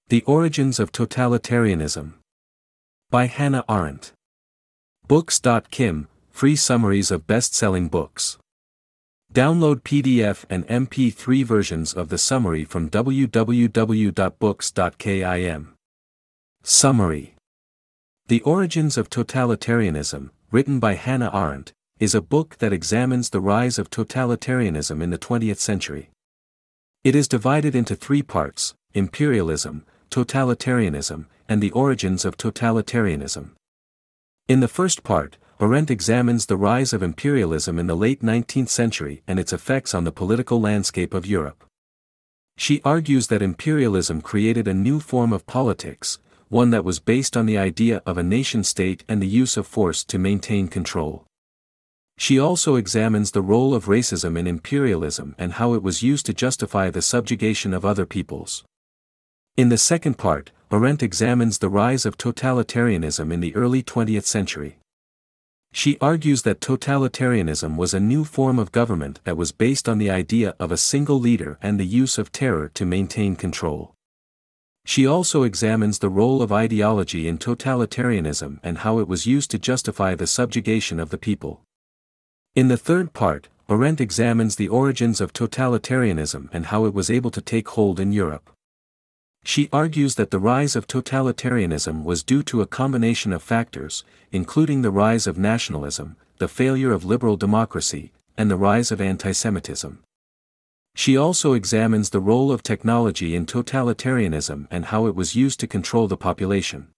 The Origins of Totalitarianism. By Hannah Arendt. Books.kim, free summaries of best-selling books. Download PDF and MP3 versions of the summary from www.books.kim. Summary. The Origins of Totalitarianism, written by Hannah Arendt, is a book that examines the rise of totalitarianism in the 20th century. It is divided into three parts: imperialism, totalitarianism, and the origins of totalitarianism. In the first part, Arendt examines the rise of imperialism in the late 19th century and its effects on the political landscape of Europe. She argues that imperialism created a new form of politics, one that was based on the idea of a nation-state and the use of force to maintain control. She also examines the role of racism in imperialism and how it was used to justify the subjugation of other peoples. In the second part, Arendt examines the rise of totalitarianism in the early 20th century. She argues that totalitarianism was a new form of government that was based on the idea of a single leader and the use of terror to maintain control. She also examines the role of ideology in totalitarianism and how it was used to justify the subjugation of the people. In the third part, Arendt examines the origins of totalitarianism and how it was able to take hold in Europe. She argues that the rise of totalitarianism was due to a combination of factors, including the rise of nationalism, the failure of liberal democracy, and the rise of antisemitism. She also examines the role of technology in totalitarianism and how it was used to control the population.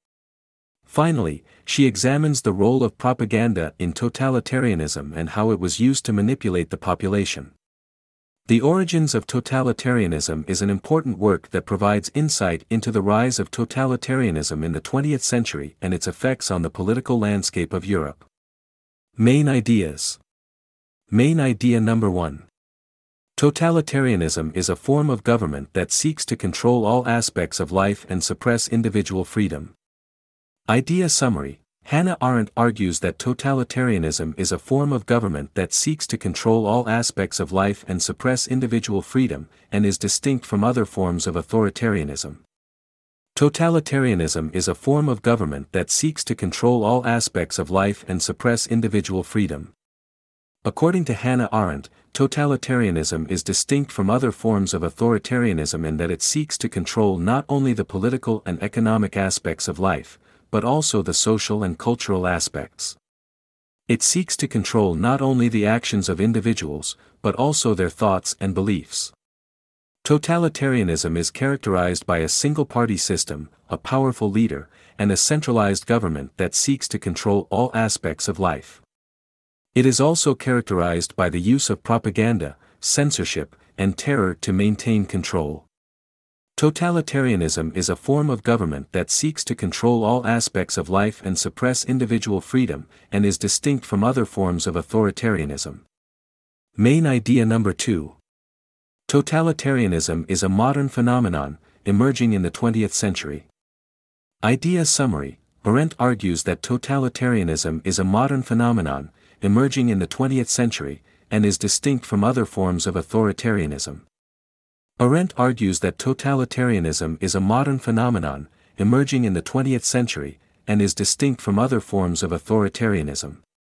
Finally, she examines the role of propaganda in totalitarianism and how it was used to manipulate the population. The Origins of Totalitarianism is an important work that provides insight into the rise of totalitarianism in the 20th century and its effects on the political landscape of Europe. Main ideas. Main idea number 1. Totalitarianism is a form of government that seeks to control all aspects of life and suppress individual freedom. Idea summary. Hannah Arendt argues that totalitarianism is a form of government that seeks to control all aspects of life and suppress individual freedom, and is distinct from other forms of authoritarianism. Totalitarianism is a form of government that seeks to control all aspects of life and suppress individual freedom. According to Hannah Arendt, totalitarianism is distinct from other forms of authoritarianism in that it seeks to control not only the political and economic aspects of life, but also the social and cultural aspects. It seeks to control not only the actions of individuals, but also their thoughts and beliefs. Totalitarianism is characterized by a single-party system, a powerful leader, and a centralized government that seeks to control all aspects of life. It is also characterized by the use of propaganda, censorship, and terror to maintain control. Totalitarianism is a form of government that seeks to control all aspects of life and suppress individual freedom, and is distinct from other forms of authoritarianism. Main idea number 2. Totalitarianism is a modern phenomenon, emerging in the 20th century. Idea summary. Arendt argues that totalitarianism is a modern phenomenon, emerging in the 20th century, and is distinct from other forms of authoritarianism. Arendt argues that totalitarianism is a modern phenomenon, emerging in the 20th century, and is distinct from other forms of authoritarianism.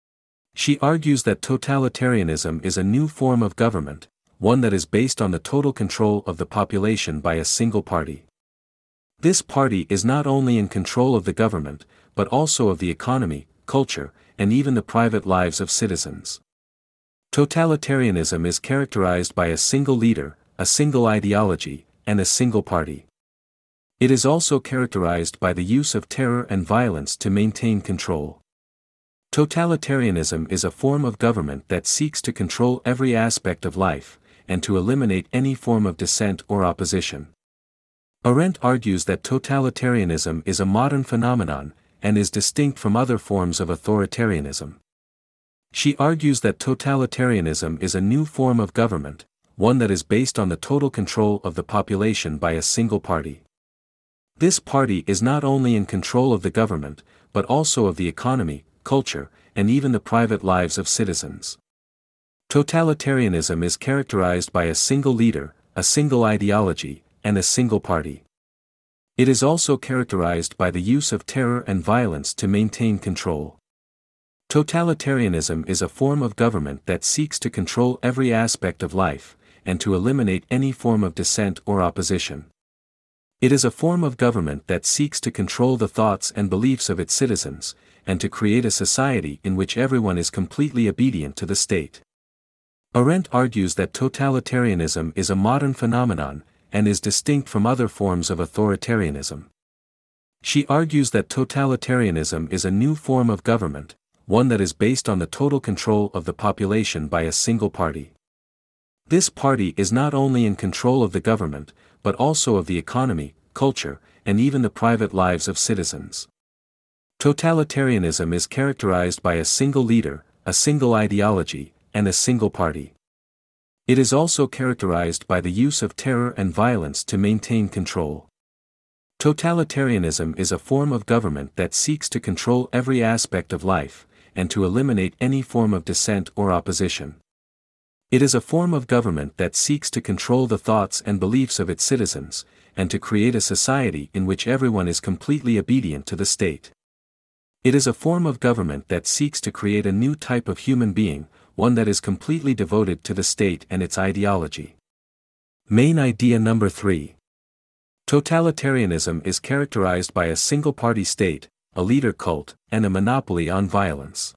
She argues that totalitarianism is a new form of government, one that is based on the total control of the population by a single party. This party is not only in control of the government, but also of the economy, culture, and even the private lives of citizens. Totalitarianism is characterized by a single leader, a single ideology, and a single party. It is also characterized by the use of terror and violence to maintain control. Totalitarianism is a form of government that seeks to control every aspect of life, and to eliminate any form of dissent or opposition. Arendt argues that totalitarianism is a modern phenomenon, and is distinct from other forms of authoritarianism. She argues that totalitarianism is a new form of government, one that is based on the total control of the population by a single party. This party is not only in control of the government, but also of the economy, culture, and even the private lives of citizens. Totalitarianism is characterized by a single leader, a single ideology, and a single party. It is also characterized by the use of terror and violence to maintain control. Totalitarianism is a form of government that seeks to control every aspect of life, and to eliminate any form of dissent or opposition. It is a form of government that seeks to control the thoughts and beliefs of its citizens, and to create a society in which everyone is completely obedient to the state. Arendt argues that totalitarianism is a modern phenomenon, and is distinct from other forms of authoritarianism. She argues that totalitarianism is a new form of government, one that is based on the total control of the population by a single party. This party is not only in control of the government, but also of the economy, culture, and even the private lives of citizens. Totalitarianism is characterized by a single leader, a single ideology, and a single party. It is also characterized by the use of terror and violence to maintain control. Totalitarianism is a form of government that seeks to control every aspect of life, and to eliminate any form of dissent or opposition. It is a form of government that seeks to control the thoughts and beliefs of its citizens, and to create a society in which everyone is completely obedient to the state. It is a form of government that seeks to create a new type of human being, one that is completely devoted to the state and its ideology. Main idea number 3. Totalitarianism is characterized by a single-party state, a leader cult, and a monopoly on violence.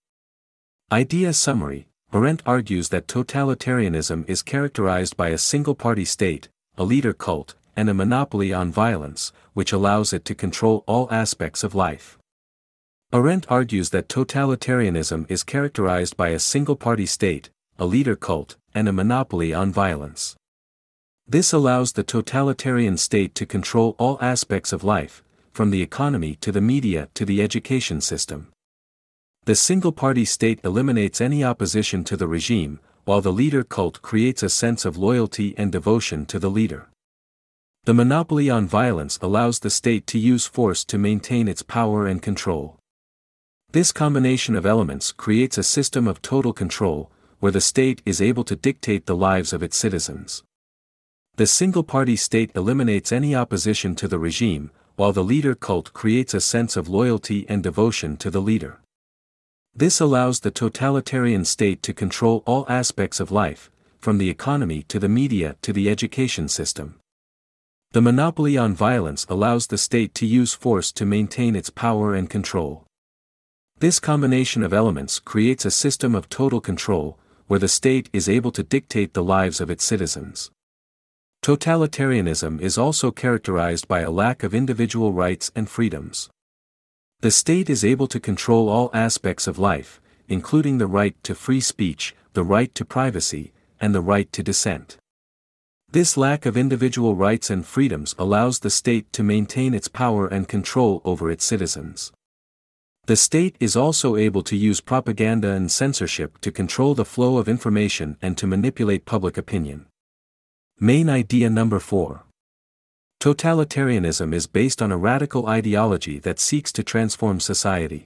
Idea summary. Arendt argues that totalitarianism is characterized by a single-party state, a leader cult, and a monopoly on violence, which allows it to control all aspects of life. Arendt argues that totalitarianism is characterized by a single-party state, a leader cult, and a monopoly on violence. This allows the totalitarian state to control all aspects of life, from the economy to the media to the education system. The single-party state eliminates any opposition to the regime, while the leader cult creates a sense of loyalty and devotion to the leader. The monopoly on violence allows the state to use force to maintain its power and control. This combination of elements creates a system of total control, where the state is able to dictate the lives of its citizens. The single-party state eliminates any opposition to the regime, while the leader cult creates a sense of loyalty and devotion to the leader. This allows the totalitarian state to control all aspects of life, from the economy to the media to the education system. The monopoly on violence allows the state to use force to maintain its power and control. This combination of elements creates a system of total control, where the state is able to dictate the lives of its citizens. Totalitarianism is also characterized by a lack of individual rights and freedoms. The state is able to control all aspects of life, including the right to free speech, the right to privacy, and the right to dissent. This lack of individual rights and freedoms allows the state to maintain its power and control over its citizens. The state is also able to use propaganda and censorship to control the flow of information and to manipulate public opinion. Main idea number 4. Totalitarianism is based on a radical ideology that seeks to transform society.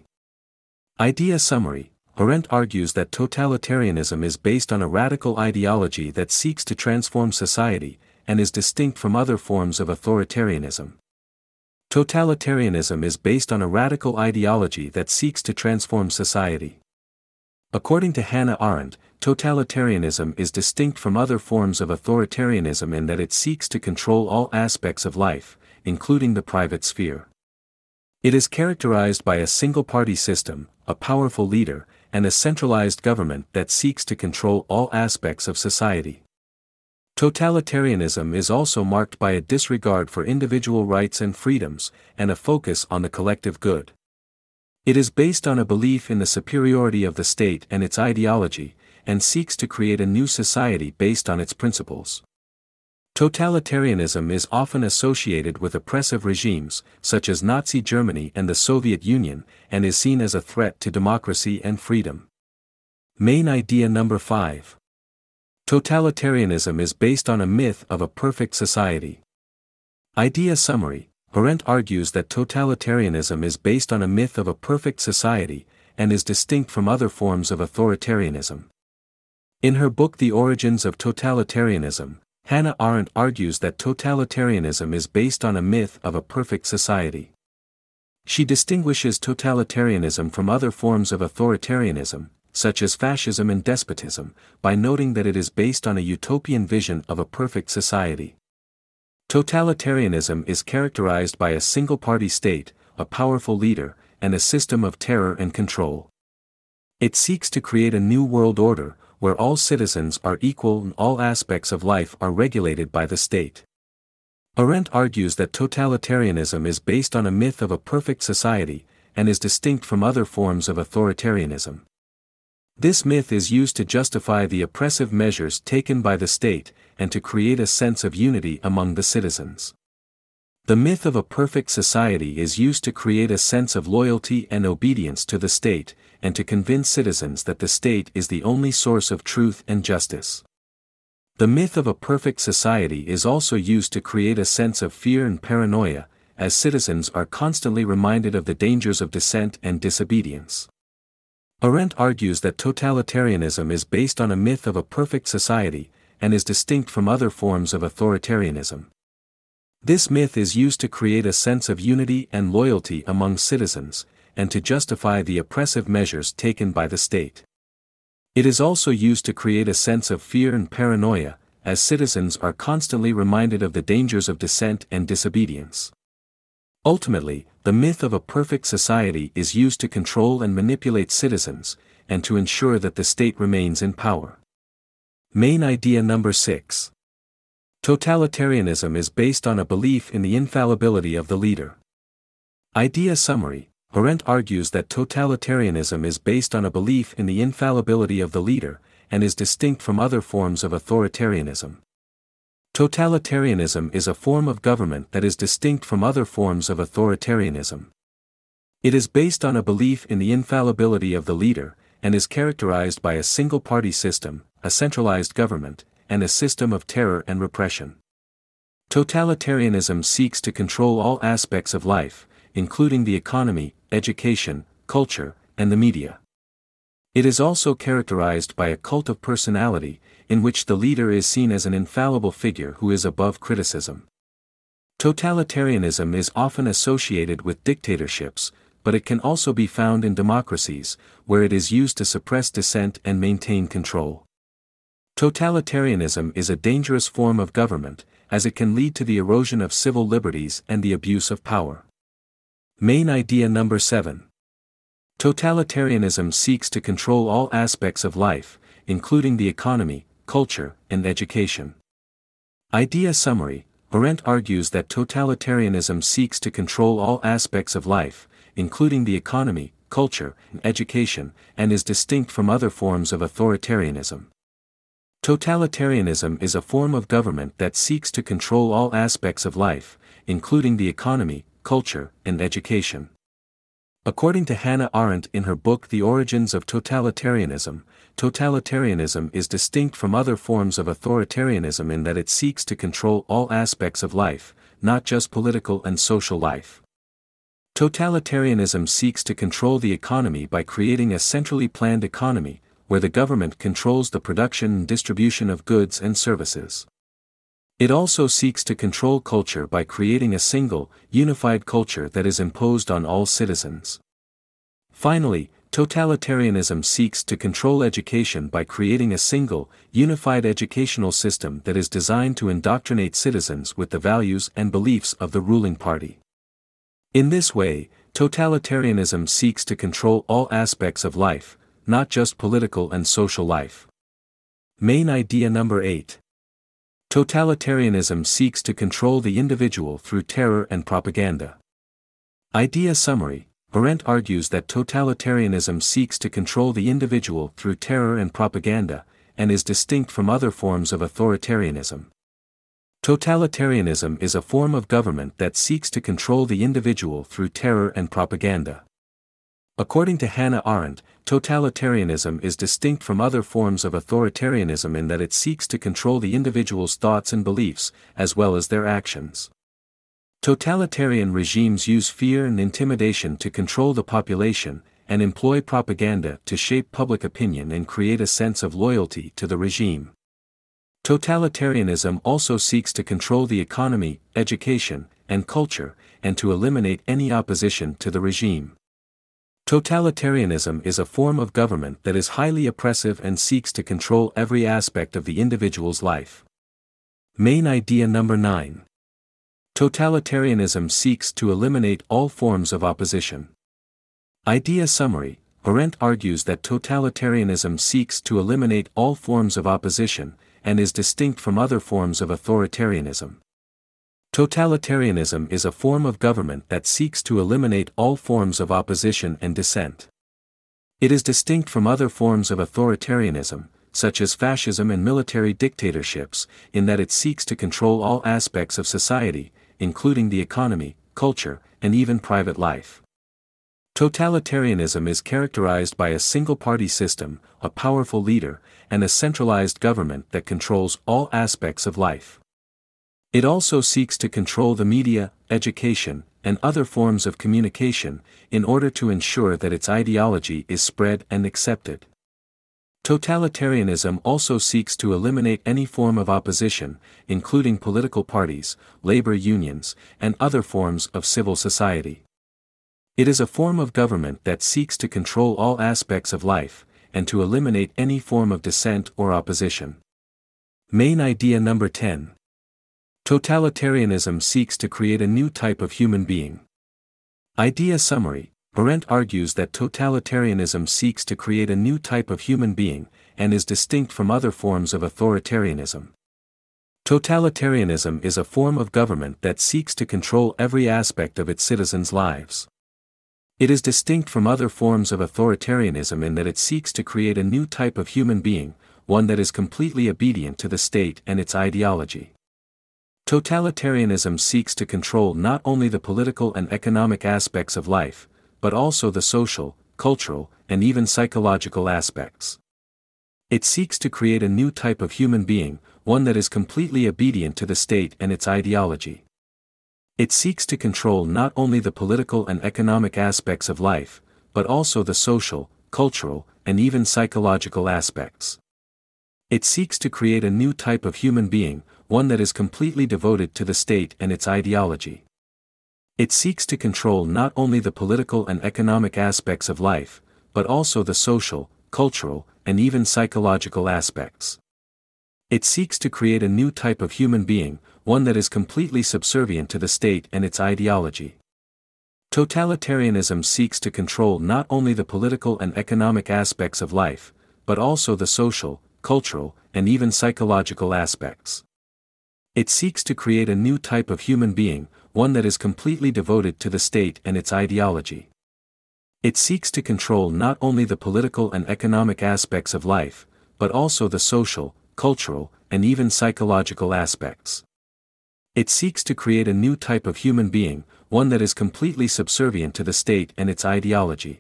Idea summary. Arendt argues that totalitarianism is based on a radical ideology that seeks to transform society, and is distinct from other forms of authoritarianism. Totalitarianism is based on a radical ideology that seeks to transform society. According to Hannah Arendt, totalitarianism is distinct from other forms of authoritarianism in that it seeks to control all aspects of life, including the private sphere. It is characterized by a single-party system, a powerful leader, and a centralized government that seeks to control all aspects of society. Totalitarianism is also marked by a disregard for individual rights and freedoms, and a focus on the collective good. It is based on a belief in the superiority of the state and its ideology, and seeks to create a new society based on its principles. Totalitarianism is often associated with oppressive regimes, such as Nazi Germany and the Soviet Union, and is seen as a threat to democracy and freedom. Main idea number 5. Totalitarianism is based on a myth of a perfect society. Idea summary. Arendt argues that totalitarianism is based on a myth of a perfect society, and is distinct from other forms of authoritarianism. In her book The Origins of Totalitarianism, Hannah Arendt argues that totalitarianism is based on a myth of a perfect society. She distinguishes totalitarianism from other forms of authoritarianism, such as fascism and despotism, by noting that it is based on a utopian vision of a perfect society. Totalitarianism is characterized by a single-party state, a powerful leader, and a system of terror and control. It seeks to create a new world order, where all citizens are equal and all aspects of life are regulated by the state. Arendt argues that totalitarianism is based on a myth of a perfect society, and is distinct from other forms of authoritarianism. This myth is used to justify the oppressive measures taken by the state, and to create a sense of unity among the citizens. The myth of a perfect society is used to create a sense of loyalty and obedience to the state, and to convince citizens that the state is the only source of truth and justice. The myth of a perfect society is also used to create a sense of fear and paranoia, as citizens are constantly reminded of the dangers of dissent and disobedience. Arendt argues that totalitarianism is based on a myth of a perfect society, and is distinct from other forms of authoritarianism. This myth is used to create a sense of unity and loyalty among citizens, and to justify the oppressive measures taken by the state. It is also used to create a sense of fear and paranoia, as citizens are constantly reminded of the dangers of dissent and disobedience. Ultimately, the myth of a perfect society is used to control and manipulate citizens, and to ensure that the state remains in power. Main idea number 6. Totalitarianism is based on a belief in the infallibility of the leader. Idea summary: Arendt argues that totalitarianism is based on a belief in the infallibility of the leader, and is distinct from other forms of authoritarianism. Totalitarianism is a form of government that is distinct from other forms of authoritarianism. It is based on a belief in the infallibility of the leader, and is characterized by a single-party system, a centralized government, and a system of terror and repression. Totalitarianism seeks to control all aspects of life, including the economy, education, culture, and the media. It is also characterized by a cult of personality, in which the leader is seen as an infallible figure who is above criticism. Totalitarianism is often associated with dictatorships, but it can also be found in democracies, where it is used to suppress dissent and maintain control. Totalitarianism is a dangerous form of government, as it can lead to the erosion of civil liberties and the abuse of power. Main idea number 7. Totalitarianism seeks to control all aspects of life, including the economy, culture, and education. Idea summary: Arendt argues that totalitarianism seeks to control all aspects of life, including the economy, culture, and education, and is distinct from other forms of authoritarianism. Totalitarianism is a form of government that seeks to control all aspects of life, including the economy, culture, and education. According to Hannah Arendt in her book The Origins of Totalitarianism, totalitarianism is distinct from other forms of authoritarianism in that it seeks to control all aspects of life, not just political and social life. Totalitarianism seeks to control the economy by creating a centrally planned economy, where the government controls the production and distribution of goods and services. It also seeks to control culture by creating a single, unified culture that is imposed on all citizens. Finally, totalitarianism seeks to control education by creating a single, unified educational system that is designed to indoctrinate citizens with the values and beliefs of the ruling party. In this way, totalitarianism seeks to control all aspects of life, not just political and social life. Main idea number 8. Totalitarianism seeks to control the individual through terror and propaganda. Idea summary: Arendt argues that totalitarianism seeks to control the individual through terror and propaganda, and is distinct from other forms of authoritarianism. Totalitarianism is a form of government that seeks to control the individual through terror and propaganda. According to Hannah Arendt, totalitarianism is distinct from other forms of authoritarianism in that it seeks to control the individual's thoughts and beliefs, as well as their actions. Totalitarian regimes use fear and intimidation to control the population, and employ propaganda to shape public opinion and create a sense of loyalty to the regime. Totalitarianism also seeks to control the economy, education, and culture, and to eliminate any opposition to the regime. Totalitarianism is a form of government that is highly oppressive and seeks to control every aspect of the individual's life. Main idea number 9. Totalitarianism seeks to eliminate all forms of opposition. Idea summary: Arendt argues that totalitarianism seeks to eliminate all forms of opposition, and is distinct from other forms of authoritarianism. Totalitarianism is a form of government that seeks to eliminate all forms of opposition and dissent. It is distinct from other forms of authoritarianism, such as fascism and military dictatorships, in that it seeks to control all aspects of society, including the economy, culture, and even private life. Totalitarianism is characterized by a single-party system, a powerful leader, and a centralized government that controls all aspects of life. It also seeks to control the media, education, and other forms of communication, in order to ensure that its ideology is spread and accepted. Totalitarianism also seeks to eliminate any form of opposition, including political parties, labor unions, and other forms of civil society. It is a form of government that seeks to control all aspects of life, and to eliminate any form of dissent or opposition. Main idea number 10. Totalitarianism seeks to create a new type of human being. Idea summary: Arendt argues that totalitarianism seeks to create a new type of human being, and is distinct from other forms of authoritarianism. Totalitarianism is a form of government that seeks to control every aspect of its citizens' lives. It is distinct from other forms of authoritarianism in that it seeks to create a new type of human being, one that is completely obedient to the state and its ideology. Totalitarianism seeks to control not only the political and economic aspects of life, but also the social, cultural, and even psychological aspects. It seeks to create a new type of human being, one that is completely obedient to the state and its ideology. It seeks to control not only the political and economic aspects of life, but also the social, cultural, and even psychological aspects. It seeks to create a new type of human being, one that is completely devoted to the state and its ideology. It seeks to control not only the political and economic aspects of life, but also the social, cultural, and even psychological aspects. It seeks to create a new type of human being, one that is completely subservient to the state and its ideology. Totalitarianism seeks to control not only the political and economic aspects of life, but also the social, cultural, and even psychological aspects. It seeks to create a new type of human being, one that is completely devoted to the state and its ideology. It seeks to control not only the political and economic aspects of life, but also the social, cultural, and even psychological aspects. It seeks to create a new type of human being, one that is completely subservient to the state and its ideology.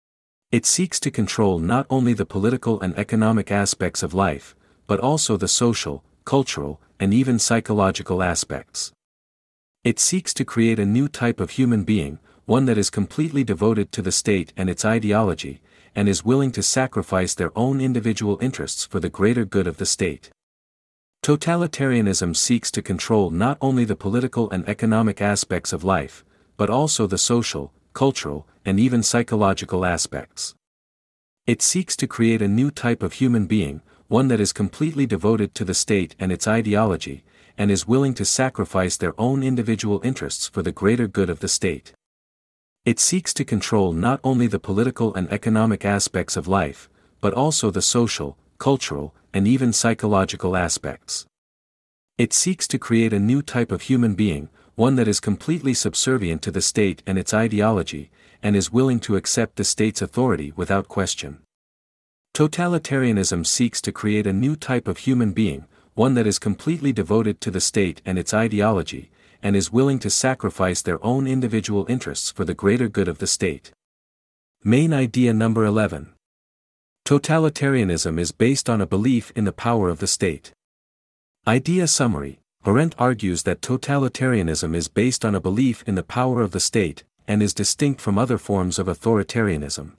It seeks to control not only the political and economic aspects of life, but also the social, cultural, and even psychological aspects. It seeks to create a new type of human being, one that is completely devoted to the state and its ideology, and is willing to sacrifice their own individual interests for the greater good of the state. Totalitarianism seeks to control not only the political and economic aspects of life, but also the social, cultural, and even psychological aspects. It seeks to create a new type of human being, one that is completely devoted to the state and its ideology, and is willing to sacrifice their own individual interests for the greater good of the state. It seeks to control not only the political and economic aspects of life, but also the social, cultural, and even psychological aspects. It seeks to create a new type of human being, one that is completely subservient to the state and its ideology, and is willing to accept the state's authority without question. Totalitarianism seeks to create a new type of human being, one that is completely devoted to the state and its ideology, and is willing to sacrifice their own individual interests for the greater good of the state. Main idea number 11. Totalitarianism is based on a belief in the power of the state. Idea summary: Arendt argues that totalitarianism is based on a belief in the power of the state, and is distinct from other forms of authoritarianism.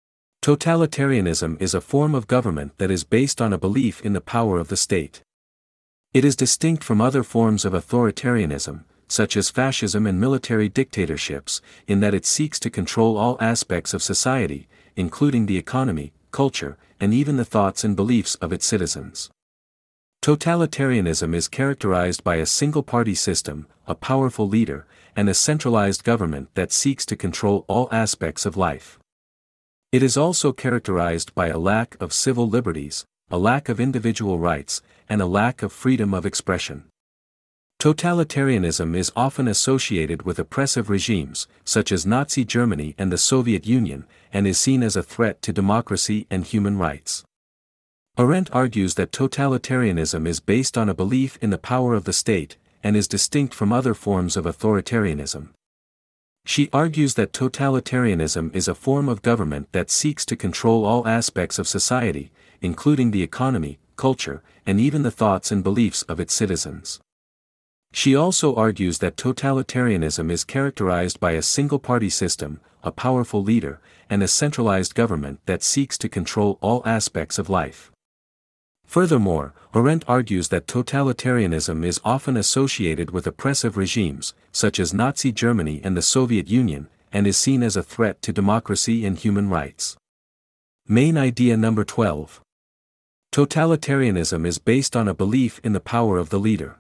Totalitarianism is a form of government that is based on a belief in the power of the state. It is distinct from other forms of authoritarianism, such as fascism and military dictatorships, in that it seeks to control all aspects of society, including the economy, culture, and even the thoughts and beliefs of its citizens. Totalitarianism is characterized by a single-party system, a powerful leader, and a centralized government that seeks to control all aspects of life. It is also characterized by a lack of civil liberties, a lack of individual rights, and a lack of freedom of expression. Totalitarianism is often associated with oppressive regimes, such as Nazi Germany and the Soviet Union, and is seen as a threat to democracy and human rights. Arendt argues that totalitarianism is based on a belief in the power of the state, and is distinct from other forms of authoritarianism. She argues that totalitarianism is a form of government that seeks to control all aspects of society, including the economy, culture, and even the thoughts and beliefs of its citizens. She also argues that totalitarianism is characterized by a single-party system, a powerful leader, and a centralized government that seeks to control all aspects of life. Furthermore, Arendt argues that totalitarianism is often associated with oppressive regimes, such as Nazi Germany and the Soviet Union, and is seen as a threat to democracy and human rights. Main idea number 12. Totalitarianism is based on a belief in the power of the leader.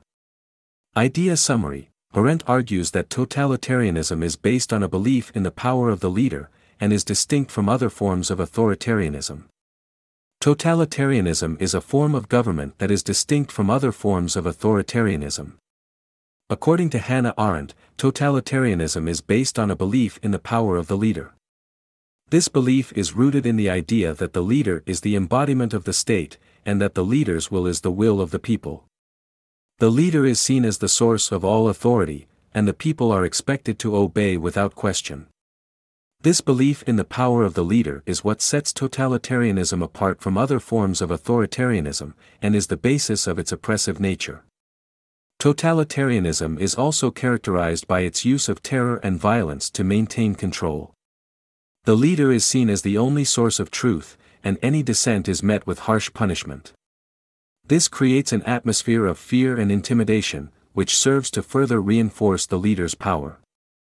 Idea summary: Arendt argues that totalitarianism is based on a belief in the power of the leader, and is distinct from other forms of authoritarianism. Totalitarianism is a form of government that is distinct from other forms of authoritarianism. According to Hannah Arendt, totalitarianism is based on a belief in the power of the leader. This belief is rooted in the idea that the leader is the embodiment of the state, and that the leader's will is the will of the people. The leader is seen as the source of all authority, and the people are expected to obey without question. This belief in the power of the leader is what sets totalitarianism apart from other forms of authoritarianism, and is the basis of its oppressive nature. Totalitarianism is also characterized by its use of terror and violence to maintain control. The leader is seen as the only source of truth, and any dissent is met with harsh punishment. This creates an atmosphere of fear and intimidation, which serves to further reinforce the leader's power.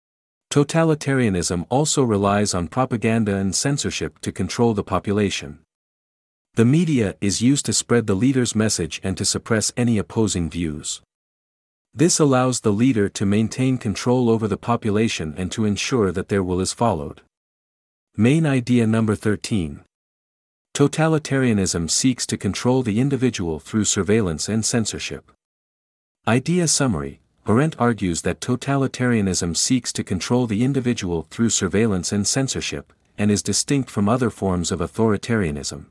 Totalitarianism also relies on propaganda and censorship to control the population. The media is used to spread the leader's message and to suppress any opposing views. This allows the leader to maintain control over the population and to ensure that their will is followed. Main idea number 13. Totalitarianism seeks to control the individual through surveillance and censorship. Idea summary: Arendt argues that totalitarianism seeks to control the individual through surveillance and censorship, and is distinct from other forms of authoritarianism.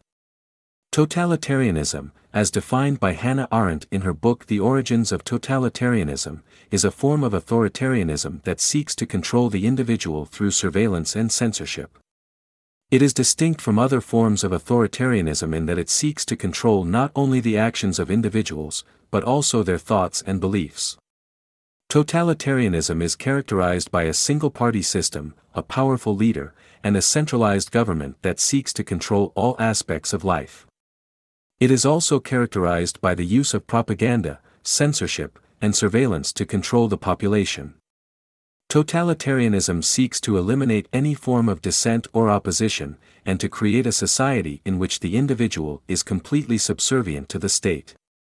Totalitarianism, as defined by Hannah Arendt in her book The Origins of Totalitarianism, is a form of authoritarianism that seeks to control the individual through surveillance and censorship. It is distinct from other forms of authoritarianism in that it seeks to control not only the actions of individuals, but also their thoughts and beliefs. Totalitarianism is characterized by a single-party system, a powerful leader, and a centralized government that seeks to control all aspects of life. It is also characterized by the use of propaganda, censorship, and surveillance to control the population. Totalitarianism seeks to eliminate any form of dissent or opposition, and to create a society in which the individual is completely subservient to the state.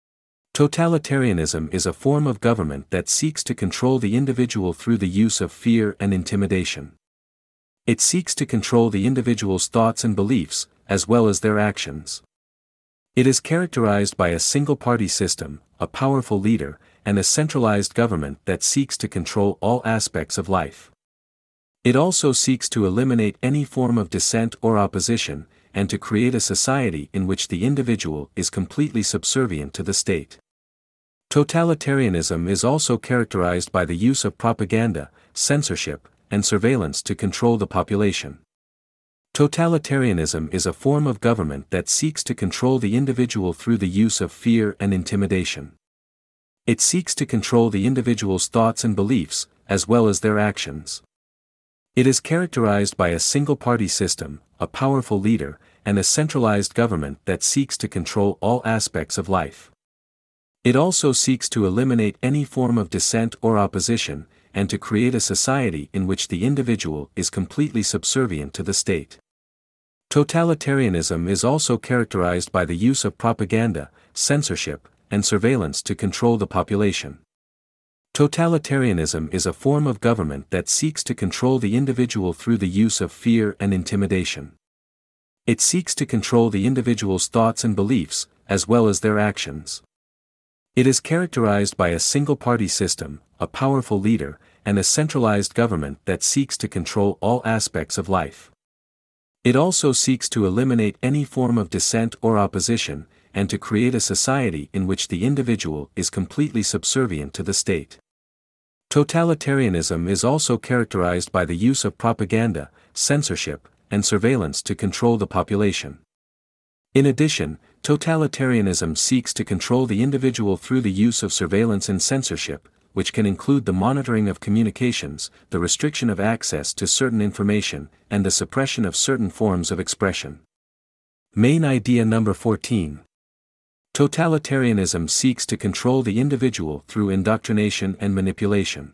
Totalitarianism is a form of government that seeks to control the individual through the use of fear and intimidation. It seeks to control the individual's thoughts and beliefs, as well as their actions. It is characterized by a single-party system, a powerful leader, and a centralized government that seeks to control all aspects of life. It also seeks to eliminate any form of dissent or opposition, and to create a society in which the individual is completely subservient to the state. Totalitarianism is also characterized by the use of propaganda, censorship, and surveillance to control the population. Totalitarianism is a form of government that seeks to control the individual through the use of fear and intimidation. It seeks to control the individual's thoughts and beliefs, as well as their actions. It is characterized by a single-party system, a powerful leader, and a centralized government that seeks to control all aspects of life. It also seeks to eliminate any form of dissent or opposition, and to create a society in which the individual is completely subservient to the state. Totalitarianism is also characterized by the use of propaganda, censorship, and surveillance to control the population. Totalitarianism is a form of government that seeks to control the individual through the use of fear and intimidation. It seeks to control the individual's thoughts and beliefs, as well as their actions. It is characterized by a single-party system, a powerful leader, and a centralized government that seeks to control all aspects of life. It also seeks to eliminate any form of dissent or opposition, and to create a society in which the individual is completely subservient to the state. Totalitarianism is also characterized by the use of propaganda, censorship, and surveillance to control the population. In addition, totalitarianism seeks to control the individual through the use of surveillance and censorship, which can include the monitoring of communications, the restriction of access to certain information, and the suppression of certain forms of expression. Main idea number 14. Totalitarianism seeks to control the individual through indoctrination and manipulation.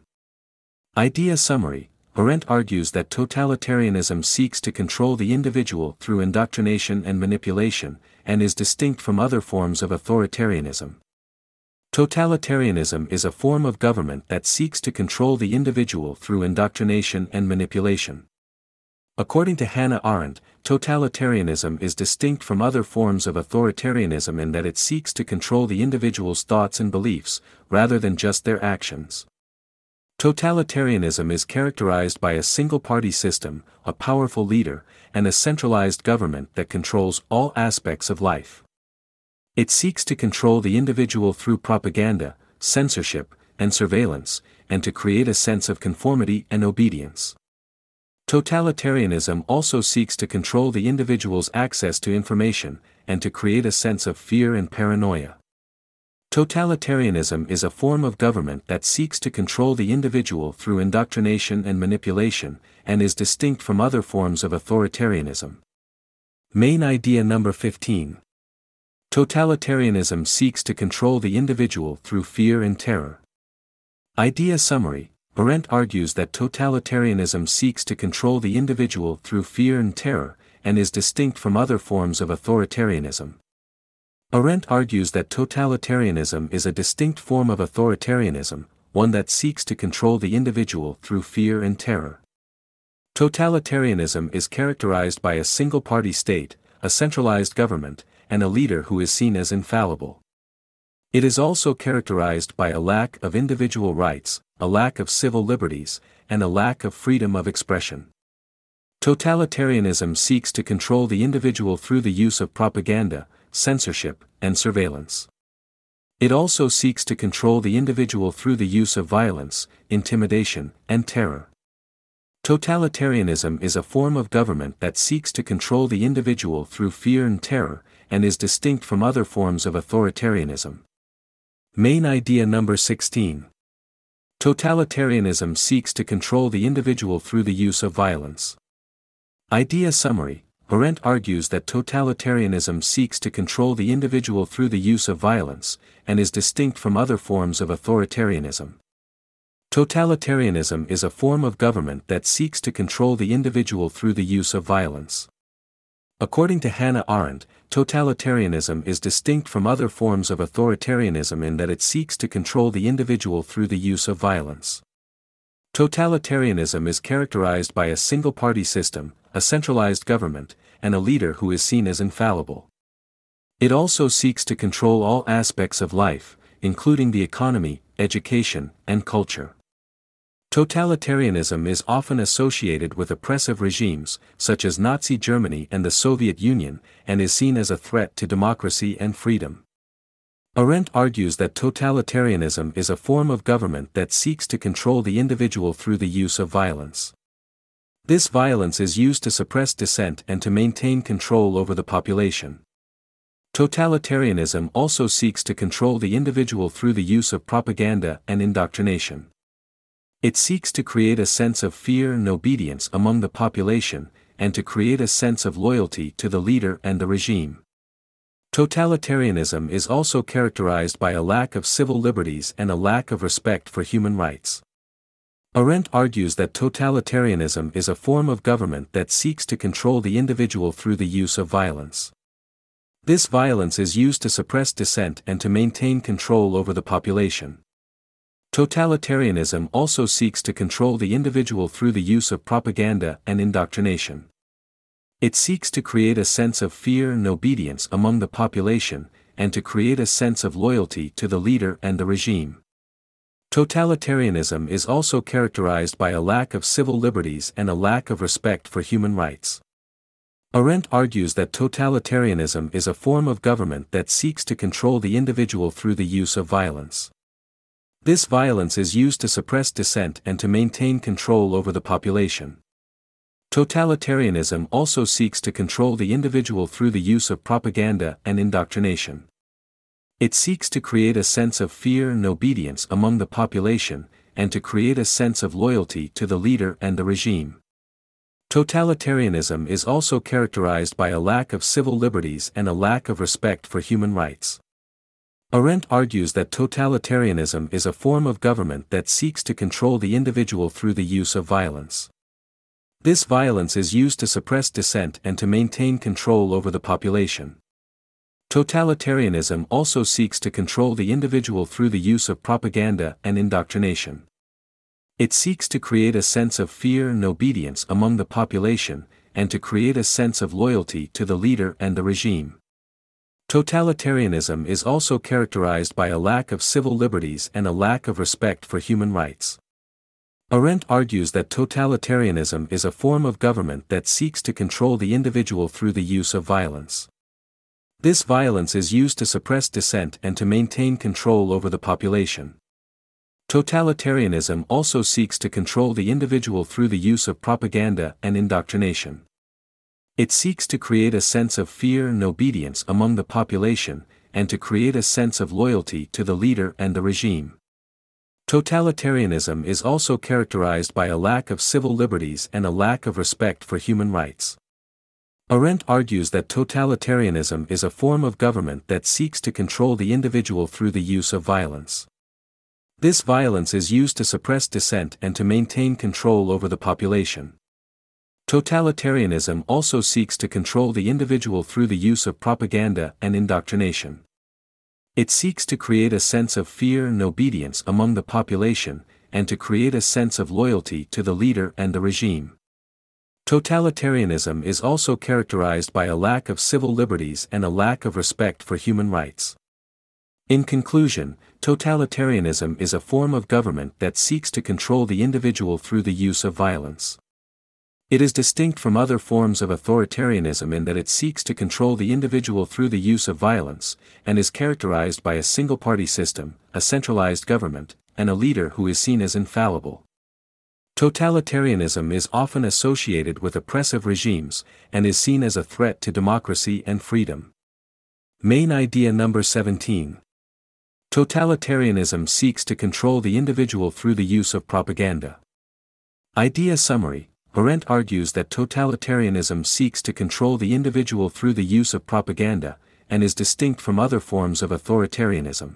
Idea summary. Arendt argues that totalitarianism seeks to control the individual through indoctrination and manipulation, and is distinct from other forms of authoritarianism. Totalitarianism is a form of government that seeks to control the individual through indoctrination and manipulation. According to Hannah Arendt, totalitarianism is distinct from other forms of authoritarianism in that it seeks to control the individual's thoughts and beliefs, rather than just their actions. Totalitarianism is characterized by a single-party system, a powerful leader, and a centralized government that controls all aspects of life. It seeks to control the individual through propaganda, censorship, and surveillance, and to create a sense of conformity and obedience. Totalitarianism also seeks to control the individual's access to information, and to create a sense of fear and paranoia. Totalitarianism is a form of government that seeks to control the individual through indoctrination and manipulation, and is distinct from other forms of authoritarianism. Main idea number 15. Totalitarianism seeks to control the individual through fear and terror. Idea summary. Arendt argues that totalitarianism seeks to control the individual through fear and terror, and is distinct from other forms of authoritarianism. Arendt argues that totalitarianism is a distinct form of authoritarianism, one that seeks to control the individual through fear and terror. Totalitarianism is characterized by a single-party state, a centralized government, and a leader who is seen as infallible. It is also characterized by a lack of individual rights, a lack of civil liberties, and a lack of freedom of expression. Totalitarianism seeks to control the individual through the use of propaganda, censorship, and surveillance. It also seeks to control the individual through the use of violence, intimidation, and terror. Totalitarianism is a form of government that seeks to control the individual through fear and terror, and is distinct from other forms of authoritarianism. Main idea number 16. Totalitarianism seeks to control the individual through the use of violence. Idea summary. Arendt argues that totalitarianism seeks to control the individual through the use of violence, and is distinct from other forms of authoritarianism. Totalitarianism is a form of government that seeks to control the individual through the use of violence. According to Hannah Arendt, totalitarianism is distinct from other forms of authoritarianism in that it seeks to control the individual through the use of violence. Totalitarianism is characterized by a single-party system, a centralized government, and a leader who is seen as infallible. It also seeks to control all aspects of life, including the economy, education, and culture. Totalitarianism is often associated with oppressive regimes, such as Nazi Germany and the Soviet Union, and is seen as a threat to democracy and freedom. Arendt argues that totalitarianism is a form of government that seeks to control the individual through the use of violence. This violence is used to suppress dissent and to maintain control over the population. Totalitarianism also seeks to control the individual through the use of propaganda and indoctrination. It seeks to create a sense of fear and obedience among the population, and to create a sense of loyalty to the leader and the regime. Totalitarianism is also characterized by a lack of civil liberties and a lack of respect for human rights. Arendt argues that totalitarianism is a form of government that seeks to control the individual through the use of violence. This violence is used to suppress dissent and to maintain control over the population. Totalitarianism also seeks to control the individual through the use of propaganda and indoctrination. It seeks to create a sense of fear and obedience among the population, and to create a sense of loyalty to the leader and the regime. Totalitarianism is also characterized by a lack of civil liberties and a lack of respect for human rights. Arendt argues that totalitarianism is a form of government that seeks to control the individual through the use of violence. This violence is used to suppress dissent and to maintain control over the population. Totalitarianism also seeks to control the individual through the use of propaganda and indoctrination. It seeks to create a sense of fear and obedience among the population, and to create a sense of loyalty to the leader and the regime. Totalitarianism is also characterized by a lack of civil liberties and a lack of respect for human rights. Arendt argues that totalitarianism is a form of government that seeks to control the individual through the use of violence. This violence is used to suppress dissent and to maintain control over the population. Totalitarianism also seeks to control the individual through the use of propaganda and indoctrination. It seeks to create a sense of fear and obedience among the population, and to create a sense of loyalty to the leader and the regime. Totalitarianism is also characterized by a lack of civil liberties and a lack of respect for human rights. Arendt argues that totalitarianism is a form of government that seeks to control the individual through the use of violence. This violence is used to suppress dissent and to maintain control over the population. Totalitarianism also seeks to control the individual through the use of propaganda and indoctrination. It seeks to create a sense of fear and obedience among the population, and to create a sense of loyalty to the leader and the regime. Totalitarianism is also characterized by a lack of civil liberties and a lack of respect for human rights. Arendt argues that totalitarianism is a form of government that seeks to control the individual through the use of violence. This violence is used to suppress dissent and to maintain control over the population. Totalitarianism also seeks to control the individual through the use of propaganda and indoctrination. It seeks to create a sense of fear and obedience among the population, and to create a sense of loyalty to the leader and the regime. Totalitarianism is also characterized by a lack of civil liberties and a lack of respect for human rights. In conclusion, totalitarianism is a form of government that seeks to control the individual through the use of violence. It is distinct from other forms of authoritarianism in that it seeks to control the individual through the use of violence, and is characterized by a single-party system, a centralized government, and a leader who is seen as infallible. Totalitarianism is often associated with oppressive regimes, and is seen as a threat to democracy and freedom. Main idea number 17. Totalitarianism seeks to control the individual through the use of propaganda. Idea summary. Arendt argues that totalitarianism seeks to control the individual through the use of propaganda, and is distinct from other forms of authoritarianism.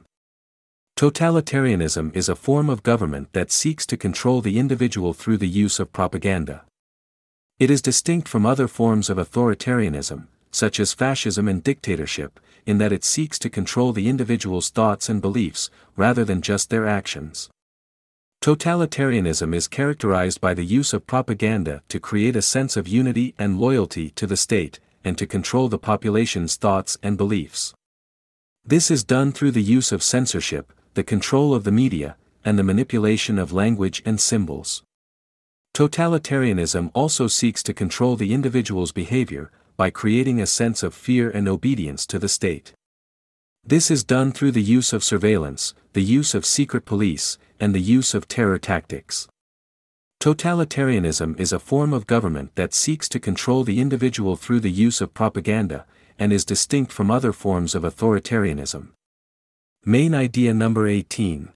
Totalitarianism is a form of government that seeks to control the individual through the use of propaganda. It is distinct from other forms of authoritarianism, such as fascism and dictatorship, in that it seeks to control the individual's thoughts and beliefs, rather than just their actions. Totalitarianism is characterized by the use of propaganda to create a sense of unity and loyalty to the state, and to control the population's thoughts and beliefs. This is done through the use of censorship, the control of the media, and the manipulation of language and symbols. Totalitarianism also seeks to control the individual's behavior, by creating a sense of fear and obedience to the state. This is done through the use of surveillance, the use of secret police, and the use of terror tactics. Totalitarianism is a form of government that seeks to control the individual through the use of propaganda, and is distinct from other forms of authoritarianism. Main idea number 18.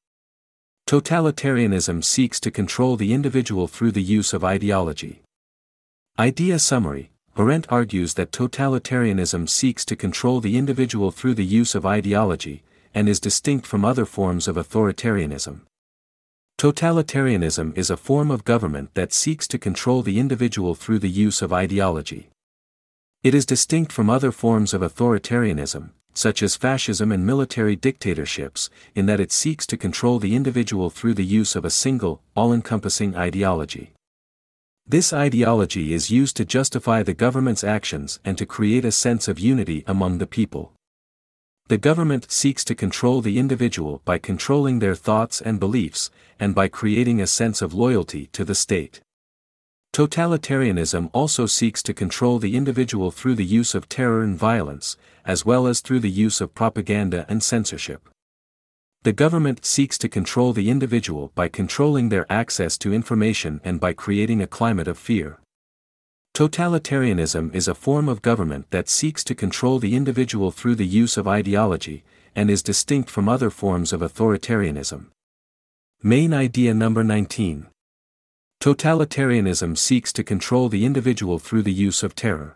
Totalitarianism seeks to control the individual through the use of ideology. Idea summary. Arendt argues that totalitarianism seeks to control the individual through the use of ideology, and is distinct from other forms of authoritarianism. Totalitarianism is a form of government that seeks to control the individual through the use of ideology. It is distinct from other forms of authoritarianism, such as fascism and military dictatorships, in that it seeks to control the individual through the use of a single, all-encompassing ideology. This ideology is used to justify the government's actions and to create a sense of unity among the people. The government seeks to control the individual by controlling their thoughts and beliefs, and by creating a sense of loyalty to the state. Totalitarianism also seeks to control the individual through the use of terror and violence, as well as through the use of propaganda and censorship. The government seeks to control the individual by controlling their access to information and by creating a climate of fear. Totalitarianism is a form of government that seeks to control the individual through the use of ideology, and is distinct from other forms of authoritarianism. Main idea number 19. Totalitarianism seeks to control the individual through the use of terror.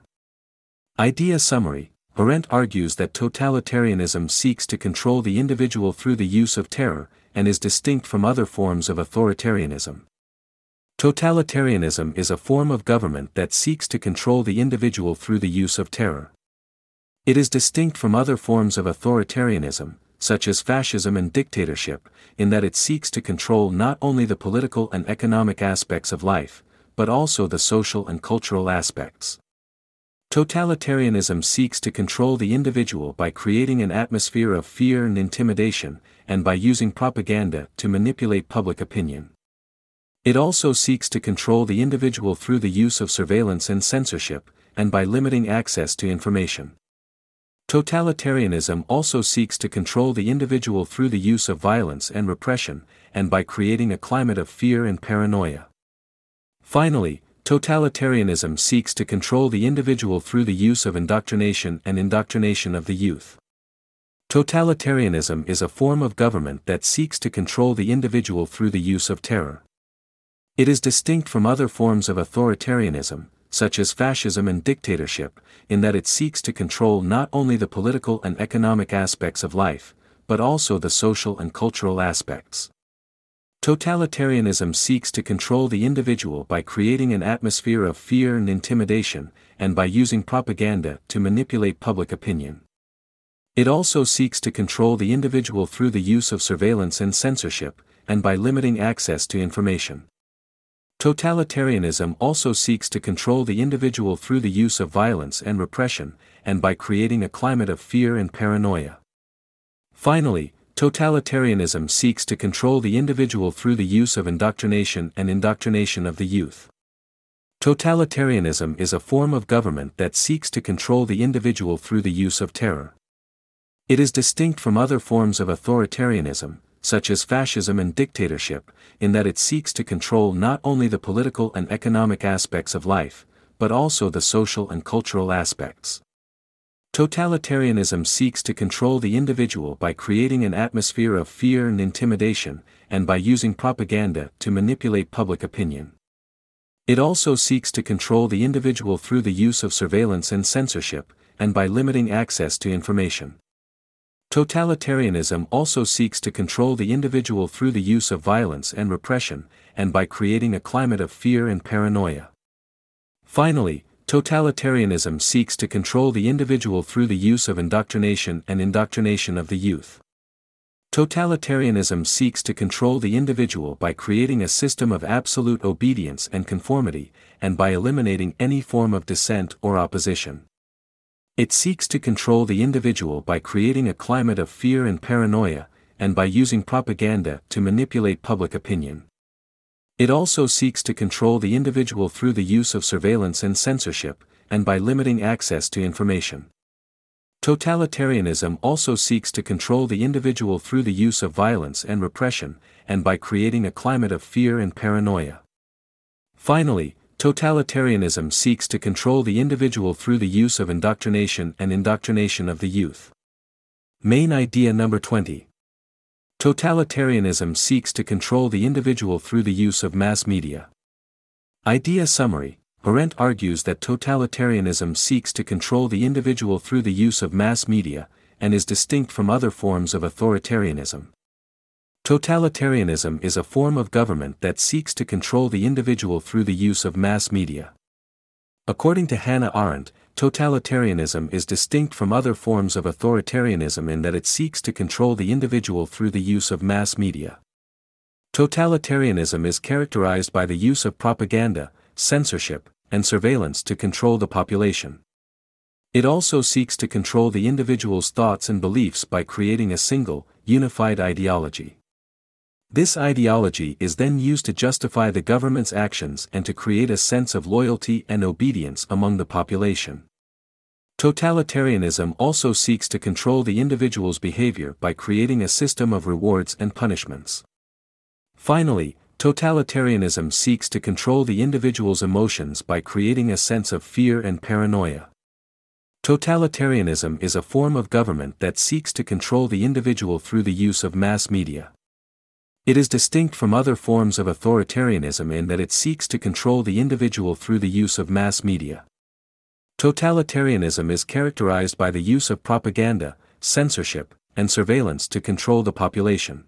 Idea summary. Arendt argues that totalitarianism seeks to control the individual through the use of terror, and is distinct from other forms of authoritarianism. Totalitarianism is a form of government that seeks to control the individual through the use of terror. It is distinct from other forms of authoritarianism, such as fascism and dictatorship, in that it seeks to control not only the political and economic aspects of life, but also the social and cultural aspects. Totalitarianism seeks to control the individual by creating an atmosphere of fear and intimidation, and by using propaganda to manipulate public opinion. It also seeks to control the individual through the use of surveillance and censorship, and by limiting access to information. Totalitarianism also seeks to control the individual through the use of violence and repression, and by creating a climate of fear and paranoia. Finally, totalitarianism seeks to control the individual through the use of indoctrination and indoctrination of the youth. Totalitarianism is a form of government that seeks to control the individual through the use of terror. It is distinct from other forms of authoritarianism, such as fascism and dictatorship, in that it seeks to control not only the political and economic aspects of life, but also the social and cultural aspects. Totalitarianism seeks to control the individual by creating an atmosphere of fear and intimidation, and by using propaganda to manipulate public opinion. It also seeks to control the individual through the use of surveillance and censorship, and by limiting access to information. Totalitarianism also seeks to control the individual through the use of violence and repression, and by creating a climate of fear and paranoia. Finally, totalitarianism seeks to control the individual through the use of indoctrination and indoctrination of the youth. Totalitarianism is a form of government that seeks to control the individual through the use of terror. It is distinct from other forms of authoritarianism, such as fascism and dictatorship, in that it seeks to control not only the political and economic aspects of life, but also the social and cultural aspects. Totalitarianism seeks to control the individual by creating an atmosphere of fear and intimidation, and by using propaganda to manipulate public opinion. It also seeks to control the individual through the use of surveillance and censorship, and by limiting access to information. Totalitarianism also seeks to control the individual through the use of violence and repression, and by creating a climate of fear and paranoia. Finally, totalitarianism seeks to control the individual through the use of indoctrination and indoctrination of the youth. Totalitarianism seeks to control the individual by creating a system of absolute obedience and conformity, and by eliminating any form of dissent or opposition. It seeks to control the individual by creating a climate of fear and paranoia, and by using propaganda to manipulate public opinion. It also seeks to control the individual through the use of surveillance and censorship, and by limiting access to information. Totalitarianism also seeks to control the individual through the use of violence and repression, and by creating a climate of fear and paranoia. Finally, totalitarianism seeks to control the individual through the use of indoctrination and indoctrination of the youth. Main idea number 20. Totalitarianism seeks to control the individual through the use of mass media. Idea summary. Arendt argues that totalitarianism seeks to control the individual through the use of mass media, and is distinct from other forms of authoritarianism. Totalitarianism is a form of government that seeks to control the individual through the use of mass media. According to Hannah Arendt, totalitarianism is distinct from other forms of authoritarianism in that it seeks to control the individual through the use of mass media. Totalitarianism is characterized by the use of propaganda, censorship, and surveillance to control the population. It also seeks to control the individual's thoughts and beliefs by creating a single, unified ideology. This ideology is then used to justify the government's actions and to create a sense of loyalty and obedience among the population. Totalitarianism also seeks to control the individual's behavior by creating a system of rewards and punishments. Finally, totalitarianism seeks to control the individual's emotions by creating a sense of fear and paranoia. Totalitarianism is a form of government that seeks to control the individual through the use of mass media. It is distinct from other forms of authoritarianism in that it seeks to control the individual through the use of mass media. Totalitarianism is characterized by the use of propaganda, censorship, and surveillance to control the population.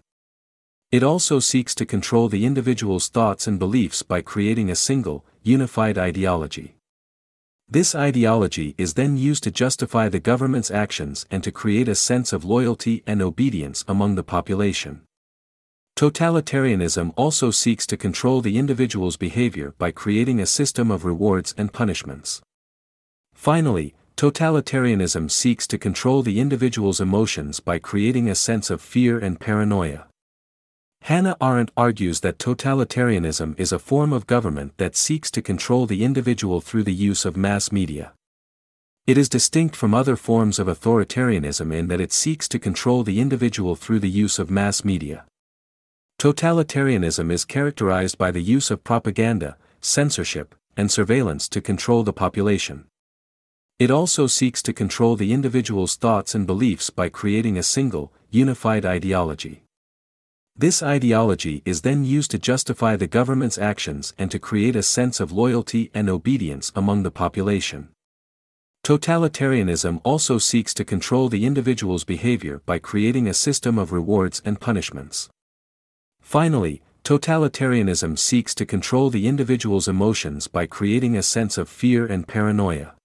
It also seeks to control the individual's thoughts and beliefs by creating a single, unified ideology. This ideology is then used to justify the government's actions and to create a sense of loyalty and obedience among the population. Totalitarianism also seeks to control the individual's behavior by creating a system of rewards and punishments. Finally, totalitarianism seeks to control the individual's emotions by creating a sense of fear and paranoia. Hannah Arendt argues that totalitarianism is a form of government that seeks to control the individual through the use of mass media. It is distinct from other forms of authoritarianism in that it seeks to control the individual through the use of mass media. Totalitarianism is characterized by the use of propaganda, censorship, and surveillance to control the population. It also seeks to control the individual's thoughts and beliefs by creating a single, unified ideology. This ideology is then used to justify the government's actions and to create a sense of loyalty and obedience among the population. Totalitarianism also seeks to control the individual's behavior by creating a system of rewards and punishments. Finally, totalitarianism seeks to control the individual's emotions by creating a sense of fear and paranoia.